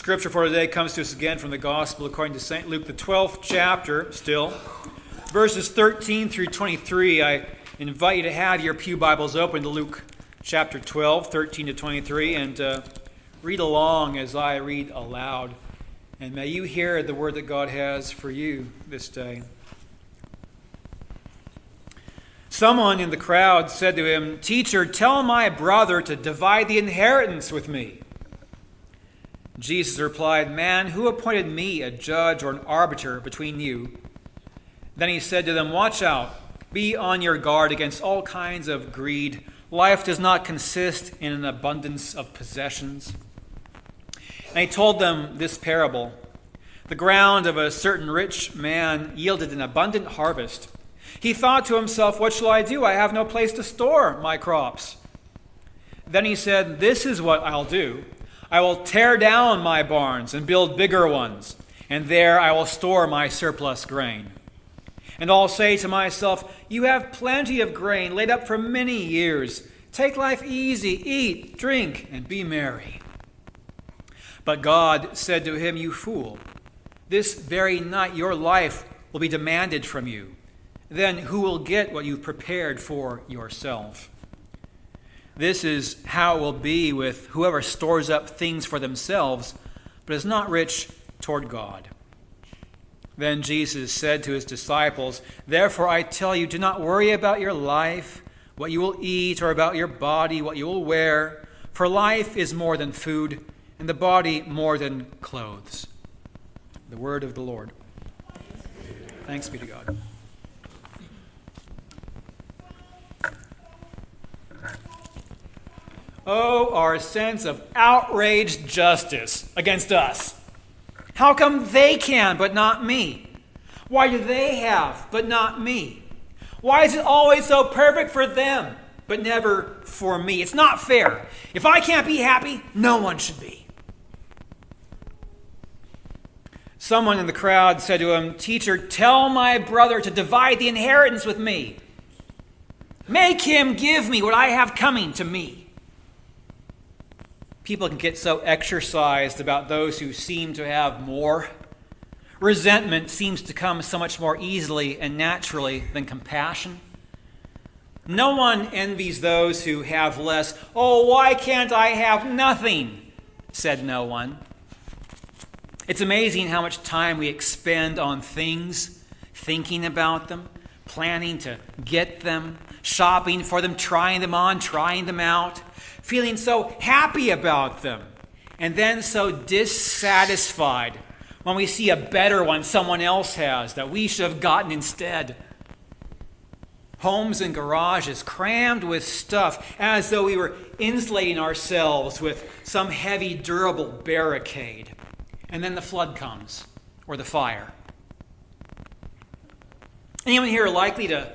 Scripture for today comes to us again from the Gospel according to St. Luke, the 12th chapter, still. Verses 13 through 23. I invite you to have your pew Bibles open to Luke chapter 12, 13 to 23, and read along as I read aloud. And may you hear the word that God has for you this day. Someone in the crowd said to him, "Teacher, tell my brother to divide the inheritance with me." Jesus replied, "Man, who appointed me a judge or an arbiter between you?" Then he said to them, "Watch out. Be on your guard against all kinds of greed. Life does not consist in an abundance of possessions." And he told them this parable. The ground of a certain rich man yielded an abundant harvest. He thought to himself, "What shall I do? I have no place to store my crops." Then he said, "This is what I'll do. I will tear down my barns and build bigger ones, and there I will store my surplus grain. And I'll say to myself, you have plenty of grain laid up for many years. Take life easy, eat, drink, and be merry." But God said to him, "You fool, this very night your life will be demanded from you. Then who will get what you've prepared for yourself?" This is how it will be with whoever stores up things for themselves, but is not rich toward God. Then Jesus said to his disciples, "Therefore I tell you, do not worry about your life, what you will eat, or about your body, what you will wear. For life is more than food, and the body more than clothes." The word of the Lord. Thanks be to God. Oh, our sense of outraged justice against us. How come they can, but not me? Why do they have, but not me? Why is it always so perfect for them, but never for me? It's not fair. If I can't be happy, no one should be. Someone in the crowd said to him, "Teacher, tell my brother to divide the inheritance with me. Make him give me what I have coming to me." People can get so exercised about those who seem to have more. Resentment seems to come so much more easily and naturally than compassion. No one envies those who have less. "Oh, why can't I have nothing?" said no one. It's amazing how much time we expend on things, thinking about them, planning to get them, shopping for them, trying them on, trying them out, feeling so happy about them, and then so dissatisfied when we see a better one someone else has that we should have gotten instead. Homes and garages crammed with stuff as though we were insulating ourselves with some heavy, durable barricade. And then the flood comes, or the fire. Anyone here likely to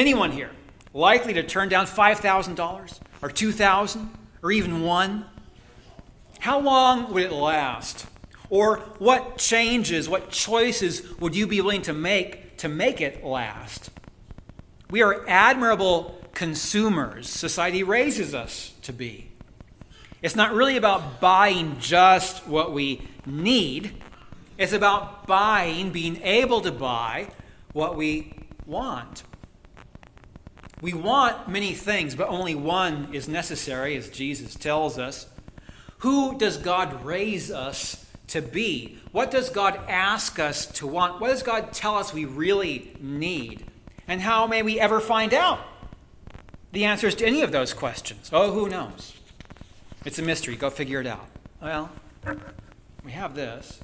turn down $5,000 or $2,000 or even $1,000? How long would it last? Or what changes, what choices would you be willing to make it last? We are admirable consumers. Society raises us to be. It's not really about buying just what we need. It's about being able to buy what we want. We want many things, but only one is necessary, as Jesus tells us. Who does God raise us to be? What does God ask us to want? What does God tell us we really need? And how may we ever find out the answers to any of those questions? Oh, who knows? It's a mystery. Go figure it out. Well, we have this.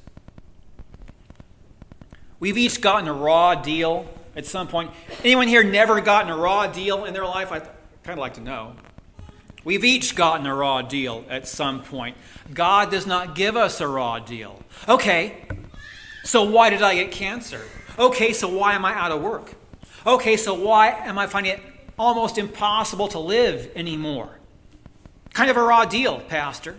We've each gotten a raw deal at some point. Anyone here never gotten a raw deal in their life? I'd kind of like to know. We've each gotten a raw deal at some point. God does not give us a raw deal. Okay, so why did I get cancer? Okay, so why am I out of work? Okay, so why am I finding it almost impossible to live anymore? Kind of a raw deal, Pastor.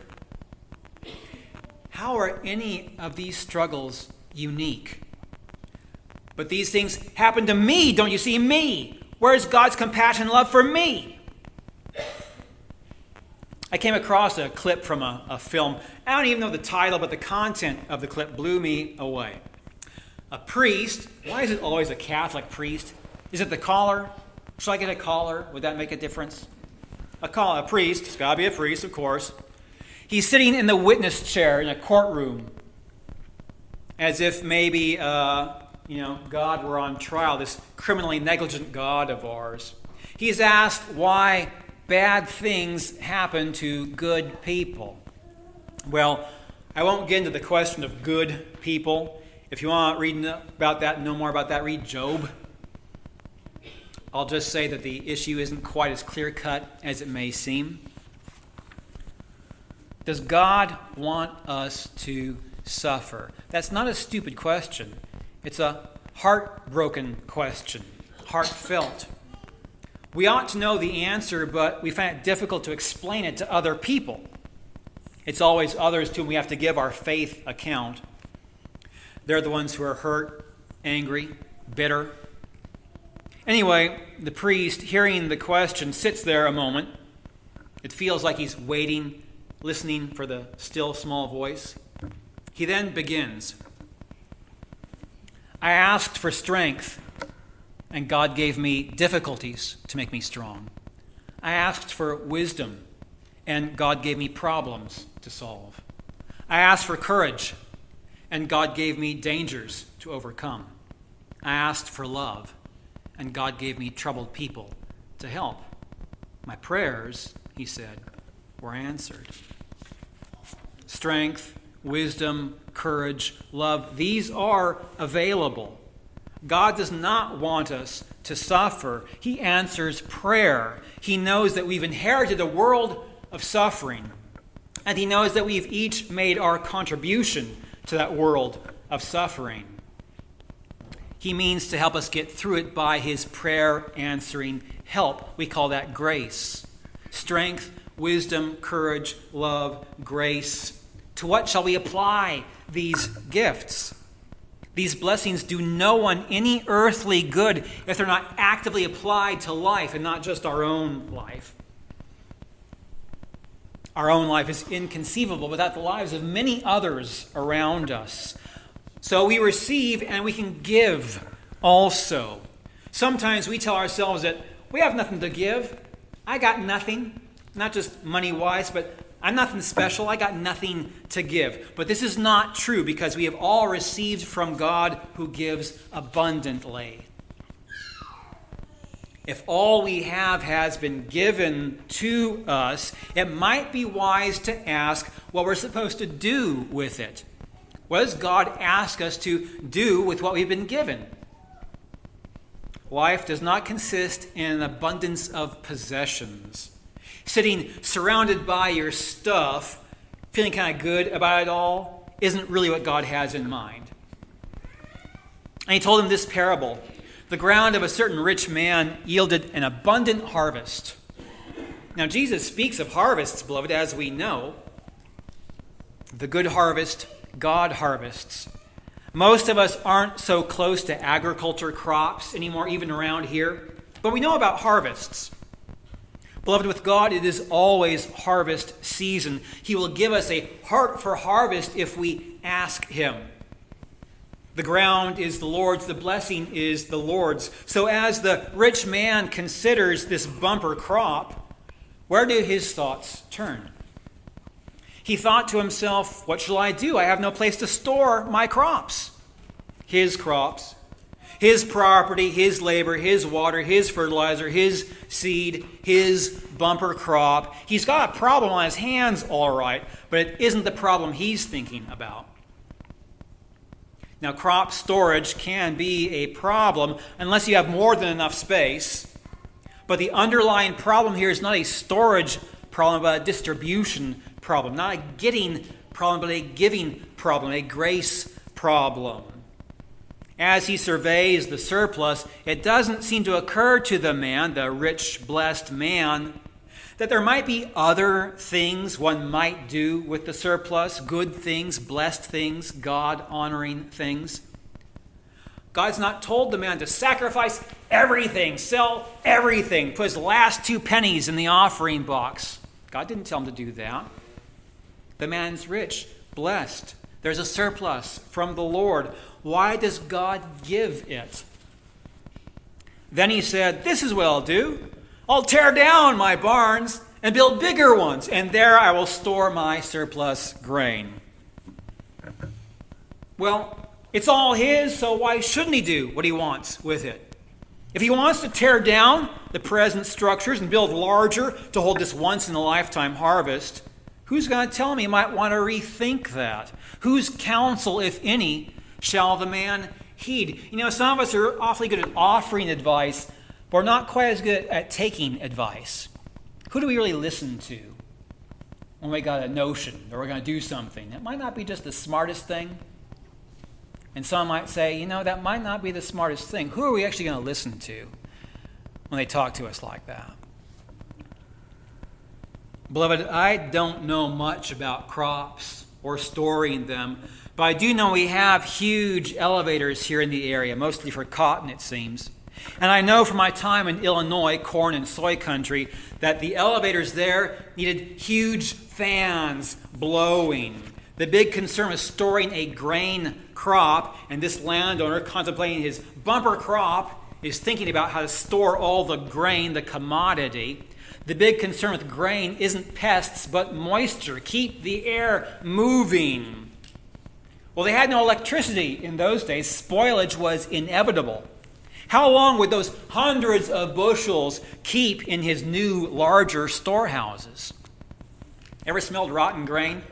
How are any of these struggles unique? But these things happen to me, don't you see? Me. Where's God's compassion and love for me? I came across a clip from a film. I don't even know the title, but the content of the clip blew me away. A priest, why is it always a Catholic priest? Is it the collar? Should I get a collar? Would that make a difference? A priest, it's got to be a priest, of course. He's sitting in the witness chair in a courtroom as if maybe, God were on trial, this criminally negligent God of ours. He's asked why bad things happen to good people. Well, I won't get into the question of good people. If you want to read about that, know more about that, read Job. I'll just say that the issue isn't quite as clear-cut as it may seem. Does God want us to suffer? That's not a stupid question. It's a heartbroken question, heartfelt. We ought to know the answer, but we find it difficult to explain it to other people. It's always others to whom we have to give our faith account. They're the ones who are hurt, angry, bitter. Anyway, the priest, hearing the question, sits there a moment. It feels like he's waiting, listening for the still small voice. He then begins. I asked for strength, and God gave me difficulties to make me strong. I asked for wisdom, and God gave me problems to solve. I asked for courage, and God gave me dangers to overcome. I asked for love, and God gave me troubled people to help. My prayers, he said, were answered. Strength, wisdom, courage, love, these are available. God does not want us to suffer. He answers prayer. He knows that we've inherited a world of suffering, and he knows that we've each made our contribution to that world of suffering. He means to help us get through it by his prayer-answering help. We call that grace. Strength, wisdom, courage, love, grace. To what shall we apply these gifts? These blessings do no one any earthly good if they're not actively applied to life and not just our own life. Our own life is inconceivable without the lives of many others around us. So we receive and we can give also. Sometimes we tell ourselves that we have nothing to give. I got nothing, not just money-wise, but I'm nothing special. I got nothing to give. But this is not true because we have all received from God who gives abundantly. If all we have has been given to us, it might be wise to ask what we're supposed to do with it. What does God ask us to do with what we've been given? Life does not consist in an abundance of possessions. Sitting surrounded by your stuff, feeling kind of good about it all, isn't really what God has in mind. And he told him this parable. The ground of a certain rich man yielded an abundant harvest. Now, Jesus speaks of harvests, beloved, as we know. The good harvest, God harvests. Most of us aren't so close to agriculture crops anymore, even around here. But we know about harvests. Beloved, with God, it is always harvest season. He will give us a heart for harvest if we ask him. The ground is the Lord's, the blessing is the Lord's. So as the rich man considers this bumper crop, where do his thoughts turn? He thought to himself, what shall I do? I have no place to store my crops. His crops, his property, his labor, his water, his fertilizer, his seed, his bumper crop. He's got a problem on his hands, all right, but it isn't the problem he's thinking about. Now, crop storage can be a problem unless you have more than enough space. But the underlying problem here is not a storage problem, but a distribution problem. Not a getting problem, but a giving problem, a grace problem. As he surveys the surplus, it doesn't seem to occur to the man, the rich, blessed man, that there might be other things one might do with the surplus, good things, blessed things, God-honoring things. God's not told the man to sacrifice everything, sell everything, put his last 2 pennies in the offering box. God didn't tell him to do that. The man's rich, blessed. There's a surplus from the Lord. Why does God give it? Then he said, this is what I'll do. I'll tear down my barns and build bigger ones, and there I will store my surplus grain. Well, it's all his, so why shouldn't he do what he wants with it? If he wants to tear down the present structures and build larger to hold this once-in-a-lifetime harvest, who's going to tell him he might want to rethink that? Whose counsel, if any, shall the man heed? You know, some of us are awfully good at offering advice, but we're not quite as good at taking advice. Who do we really listen to when we got a notion that we're going to do something? It might not be just the smartest thing. And some might say, you know, that might not be the smartest thing. Who are we actually going to listen to when they talk to us like that? Beloved, I don't know much about crops or storing them, but I do know we have huge elevators here in the area, mostly for cotton, it seems. And I know from my time in Illinois, corn and soy country, that the elevators there needed huge fans blowing. The big concern was storing a grain crop, and this landowner contemplating his bumper crop is thinking about how to store all the grain, the commodity. The big concern with grain isn't pests, but moisture. Keep the air moving. Well, they had no electricity in those days. Spoilage was inevitable. How long would those hundreds of bushels keep in his new, larger storehouses? Ever smelled rotten grain?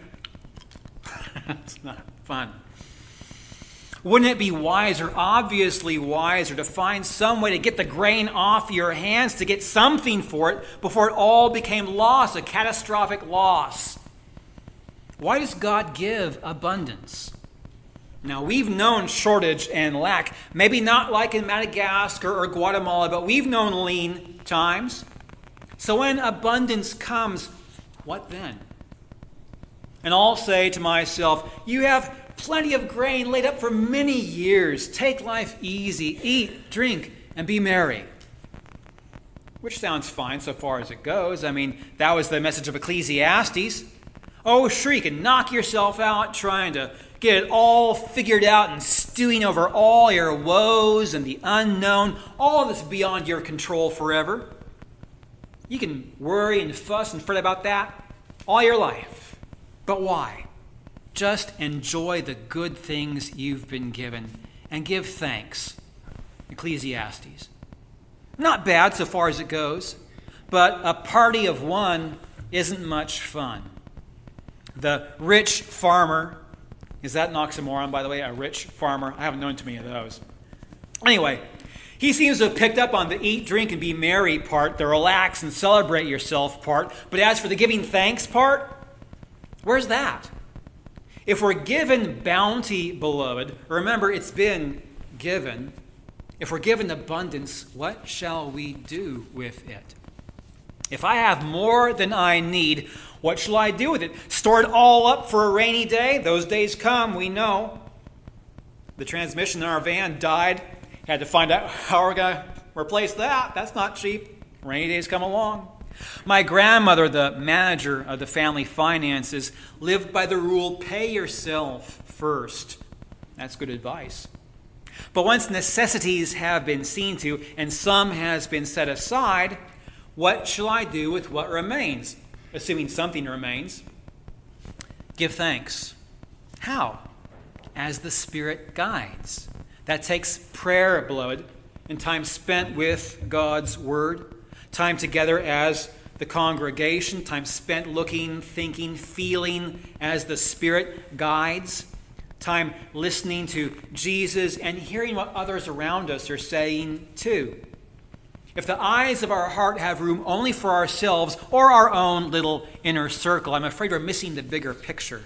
It's not fun. Wouldn't it be wiser, obviously wiser, to find some way to get the grain off your hands, to get something for it before it all became loss, a catastrophic loss? Why does God give abundance? Now, we've known shortage and lack, maybe not like in Madagascar or Guatemala, but we've known lean times. So when abundance comes, what then? And I'll say to myself, you have plenty of grain laid up for many years. Take life easy, eat, drink, and be merry. Which sounds fine so far as it goes. I mean, that was the message of Ecclesiastes. Oh, shriek and knock yourself out trying to get it all figured out and stewing over all your woes and the unknown, all of this beyond your control forever. You can worry and fuss and fret about that all your life. But why? Just enjoy the good things you've been given and give thanks. Ecclesiastes. Not bad so far as it goes, but a party of one isn't much fun. The rich farmer, is that an oxymoron, by the way, a rich farmer? I haven't known too many of those. Anyway, he seems to have picked up on the eat, drink, and be merry part, the relax and celebrate yourself part. But as for the giving thanks part, where's that? If we're given bounty, beloved, remember it's been given. If we're given abundance, what shall we do with it? If I have more than I need, what shall I do with it? Store it all up for a rainy day? Those days come, we know. The transmission in our van died. Had to find out how we're going to replace that. That's not cheap. Rainy days come along. My grandmother, the manager of the family finances, lived by the rule, pay yourself first. That's good advice. But once necessities have been seen to and some has been set aside, what shall I do with what remains? Assuming something remains. Give thanks. How? As the Spirit guides. That takes prayer, beloved, and time spent with God's Word. Time together as the congregation. Time spent looking, thinking, feeling as the Spirit guides. Time listening to Jesus and hearing what others around us are saying too. If the eyes of our heart have room only for ourselves or our own little inner circle, I'm afraid we're missing the bigger picture.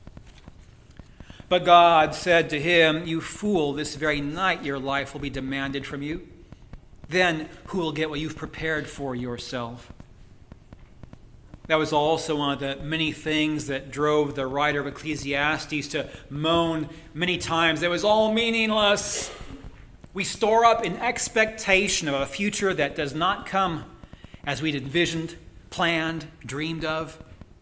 But God said to him, "You fool, this very night your life will be demanded from you. Then who will get what you've prepared for yourself?" That was also one of the many things that drove the writer of Ecclesiastes to moan many times. It was all meaningless. We store up in expectation of a future that does not come as we'd envisioned, planned, dreamed of.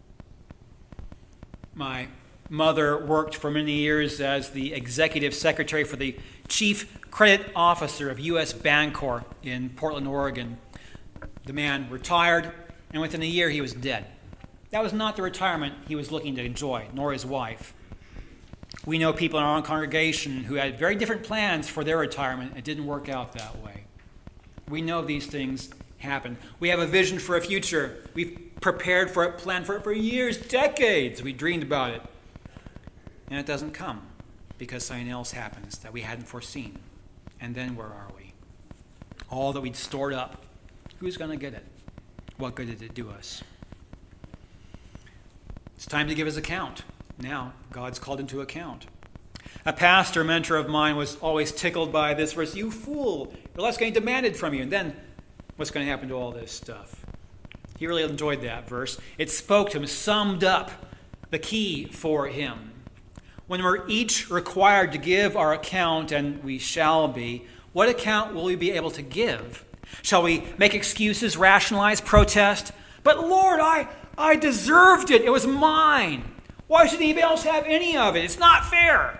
My mother worked for many years as the executive secretary for the chief credit officer of U.S. Bancorp in Portland, Oregon. The man retired, and within a year he was dead. That was not the retirement he was looking to enjoy, nor his wife. We know people in our own congregation who had very different plans for their retirement. It didn't work out that way. We know these things happen. We have a vision for a future. We've prepared for it, planned for it for years, decades. We dreamed about it. And it doesn't come because something else happens that we hadn't foreseen. And then where are we? All that we'd stored up, who's going to get it? What good did it do us? It's time to give his account. Now, God's called him to account. A pastor mentor of mine was always tickled by this verse, "You fool, your life's getting demanded from you, and then what's going to happen to all this stuff?" He really enjoyed that verse. It spoke to him, summed up the key for him. When we're each required to give our account, and we shall be, what account will we be able to give? Shall we make excuses, rationalize, protest? "But Lord, I deserved it. It was mine. Why should anybody else have any of it? It's not fair."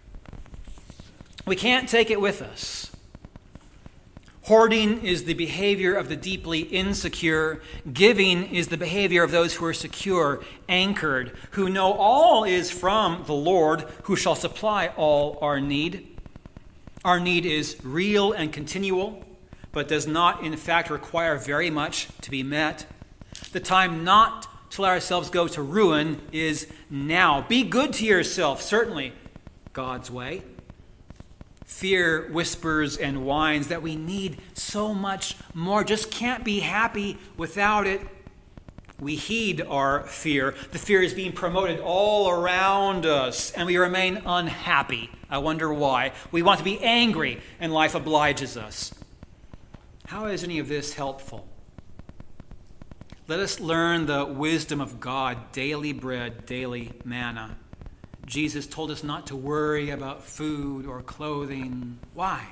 We can't take it with us. Hoarding is the behavior of the deeply insecure. Giving is the behavior of those who are secure, anchored, who know all is from the Lord, who shall supply all our need. Our need is real and continual, but does not in fact require very much to be met. The time not to let ourselves go to ruin is now. Be good to yourself, certainly, God's way. Fear whispers and whines that we need so much more, just can't be happy without it. We heed our fear. The fear is being promoted all around us, and we remain unhappy. I wonder why. We want to be angry, and life obliges us. How is any of this helpful? Let us learn the wisdom of God, daily bread, daily manna. Jesus told us not to worry about food or clothing. Why?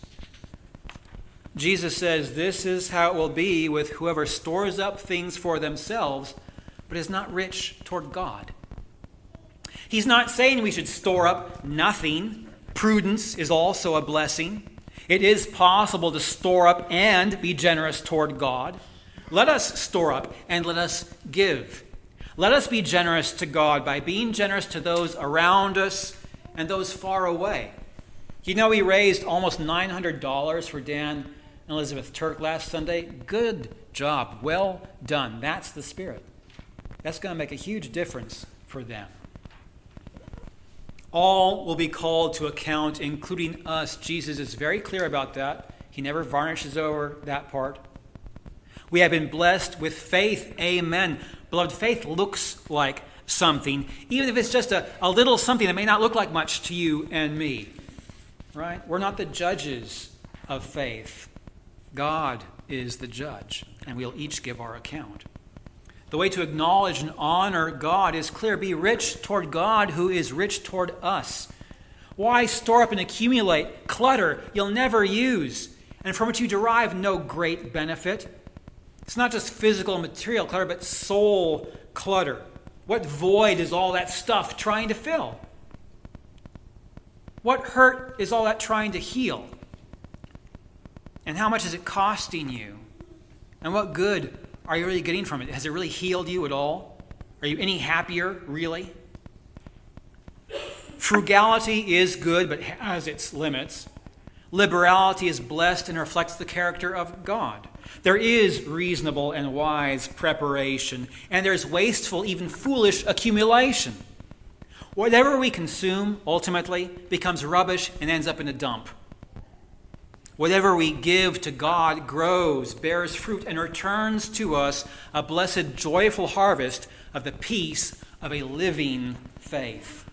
Jesus says this is how it will be with whoever stores up things for themselves, but is not rich toward God. He's not saying we should store up nothing. Prudence is also a blessing. It is possible to store up and be generous toward God. Let us store up and let us give. Let us be generous to God by being generous to those around us and those far away. You know, we raised almost $900 for Dan and Elizabeth Turk last Sunday. Good job. Well done. That's the spirit. That's going to make a huge difference for them. All will be called to account, including us. Jesus is very clear about that. He never varnishes over that part. We have been blessed with faith. Amen. Beloved, faith looks like something, even if it's just a little something that may not look like much to you and me. Right? We're not the judges of faith. God is the judge, and we'll each give our account. The way to acknowledge and honor God is clear. Be rich toward God, who is rich toward us. Why store up and accumulate clutter you'll never use, and from which you derive no great benefit? It's not just physical and material clutter, but soul clutter. What void is all that stuff trying to fill? What hurt is all that trying to heal? And how much is it costing you? And what good are you really getting from it? Has it really healed you at all? Are you any happier, really? Frugality is good, but has its limits. Liberality is blessed and reflects the character of God. There is reasonable and wise preparation, and there's wasteful, even foolish accumulation. Whatever we consume ultimately becomes rubbish and ends up in a dump. Whatever we give to God grows, bears fruit, and returns to us a blessed, joyful harvest of the peace of a living faith.